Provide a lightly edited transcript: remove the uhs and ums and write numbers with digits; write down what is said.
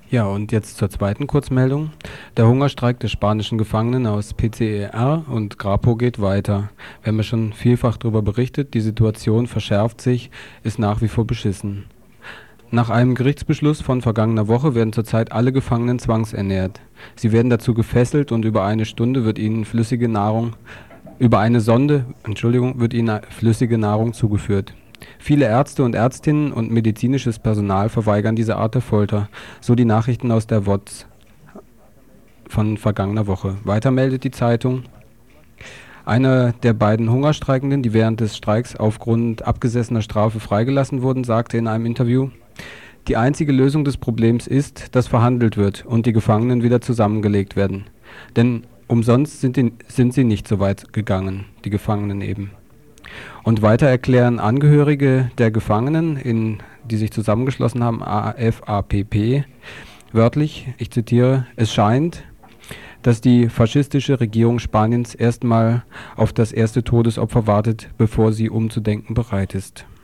Ja, und jetzt zur zweiten Kurzmeldung. Der Hungerstreik der spanischen Gefangenen aus PCER und Grapo geht weiter. Wir haben ja schon vielfach darüber berichtet, die Situation verschärft sich, ist nach wie vor beschissen. Nach einem Gerichtsbeschluss von vergangener Woche werden zurzeit alle Gefangenen zwangsernährt. Sie werden dazu gefesselt und über eine Sonde wird ihnen flüssige Nahrung zugeführt. Viele Ärzte und Ärztinnen und medizinisches Personal verweigern diese Art der Folter, so die Nachrichten aus der WOZ von vergangener Woche. Weiter meldet die Zeitung: Einer der beiden Hungerstreikenden, die während des Streiks aufgrund abgesessener Strafe freigelassen wurden, sagte in einem Interview: Die einzige Lösung des Problems ist, dass verhandelt wird und die Gefangenen wieder zusammengelegt werden. Denn umsonst sind sie nicht so weit gegangen, die Gefangenen eben. Und weiter erklären Angehörige der Gefangenen, die sich zusammengeschlossen haben, AFAPP, wörtlich, ich zitiere: Es scheint, dass die faschistische Regierung Spaniens erstmal auf das erste Todesopfer wartet, bevor sie umzudenken bereit ist.